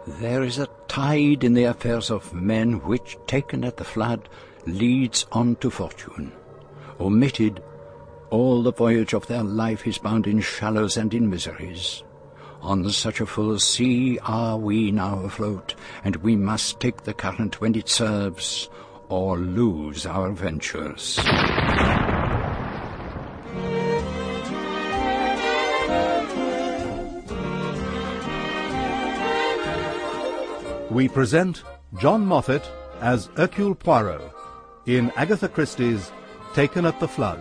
There is a tide in the affairs of men which, taken at the flood, leads on to fortune. Omitted, all the voyage of their life is bound in shallows and in miseries. On such a full sea are we now afloat, and we must take the current when it serves, or lose our ventures. We present John Moffat as Hercule Poirot in Agatha Christie's Taken at the Flood.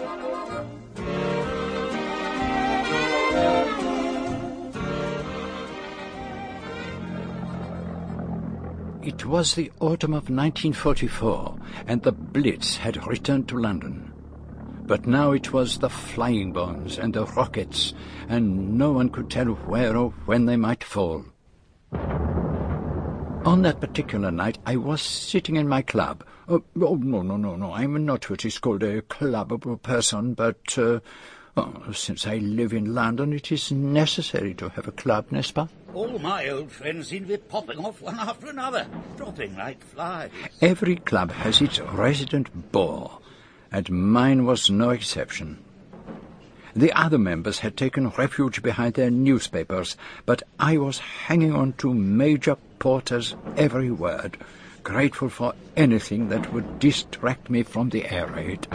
It was the autumn of 1944, and the Blitz had returned to London. But now it was the flying bombs and the rockets, and no one could tell where or when they might fall. On that particular night, I was sitting in my club. No, I'm not what is called a clubbable person, but since I live in London, it is necessary to have a club, n'est-ce pas? All my old friends seem to be popping off one after another, dropping like flies. Every club has its resident bore, and mine was no exception. The other members had taken refuge behind their newspapers, but I was hanging on to Major Porter's every word, grateful for anything that would distract me from the air raid.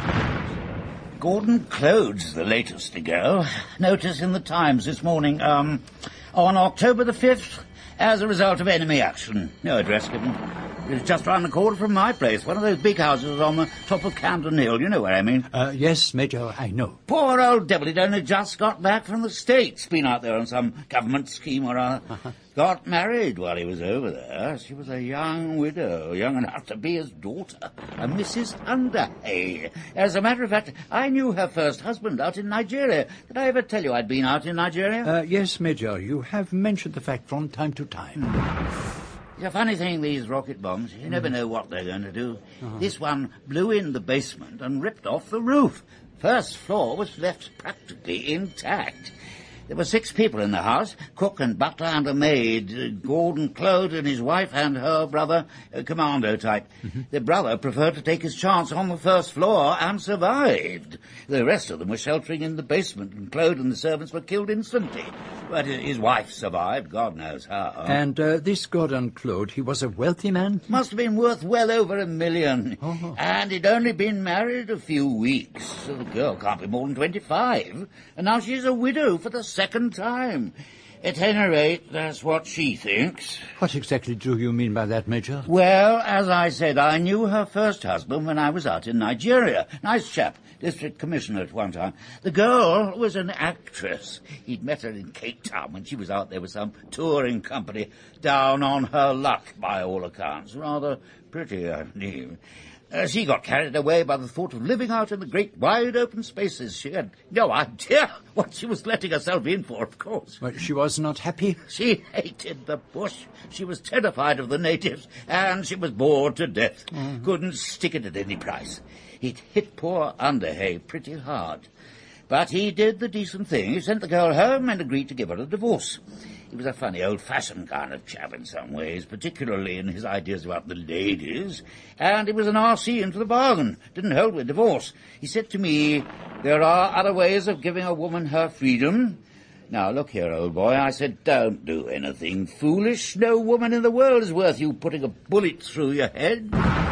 Gordon Clode's the latest to go. Notice in the Times this morning, on October the 5th, as a result of enemy action. No address given. It's just round the corner from my place, one of those big houses on the top of Camden Hill. You know where I mean? Yes, Major, I know. Poor old devil, he'd only just got back from the States. Been out there on some government scheme or other. Got married while he was over there. She was a young widow, young enough to be his daughter, a Mrs. Underhay. As a matter of fact, I knew her first husband out in Nigeria. Did I ever tell you I'd been out in Nigeria? Yes, Major, you have mentioned the fact from time to time. It's a funny thing, these rocket bombs. You never know what they're going to do. This one blew in the basement and ripped off the roof. First floor was left practically intact. There were 6 people in the house, cook and butler and a maid, Gordon Clode and his wife and her brother, commando type. The brother preferred to take his chance on the first floor and survived. The rest of them were sheltering in the basement, and Clode and the servants were killed instantly. But his wife survived, God knows how. And this Gordon Clode, he was a wealthy man? Must have been worth well over $1 million. And he'd only been married a few weeks, so the girl can't be more than 25. And now she's a widow for the second time. At any rate, that's what she thinks. What exactly do you mean by that, Major? Well, as I said, I knew her first husband when I was out in Nigeria. Nice chap, district commissioner at one time. The girl was an actress. He'd met her in Cape Town when she was out there with some touring company, down on her luck, by all accounts. Rather pretty, I believe. She got carried away by the thought of living out in the great wide open spaces. She had no idea what she was letting herself in for, of course. But she was not happy? She hated the bush. She was terrified of the natives, and she was bored to death. Couldn't stick it at any price. It hit poor Underhay pretty hard. But he did the decent thing. He sent the girl home and agreed to give her a divorce. He was a funny, old-fashioned kind of chap in some ways, particularly in his ideas about the ladies, and he was an R.C. into the bargain, didn't hold with divorce. He said to me, there are other ways of giving a woman her freedom. Now, look here, old boy, I said, don't do anything foolish. No woman in the world is worth you putting a bullet through your head.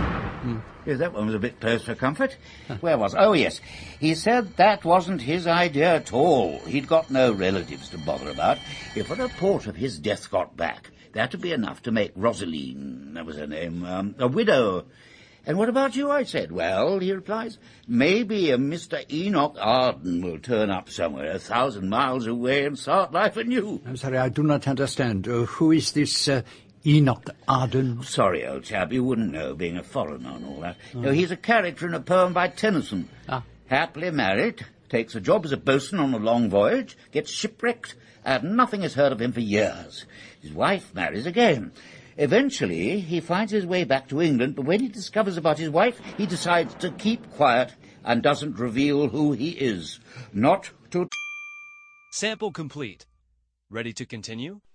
Yes, that one was a bit close for comfort. Where was I? Oh, yes. He said that wasn't his idea at all. He'd got no relatives to bother about. If a report of his death got back, that'd be enough to make Rosaline, that was her name, a widow. And what about you, I said. Well, he replies, maybe a Mr. Enoch Arden will turn up somewhere 1,000 miles away and start life anew. I'm sorry, I do not understand. Who is this Enoch Arden? Sorry, old chap, you wouldn't know, being a foreigner and all that. No, he's a character in a poem by Tennyson. Happily married, takes a job as a boatswain on a long voyage, gets shipwrecked, and nothing is heard of him for years. His wife marries again. Eventually, he finds his way back to England, but when he discovers about his wife, he decides to keep quiet and doesn't reveal who he is. Not to... Sample complete. Ready to continue?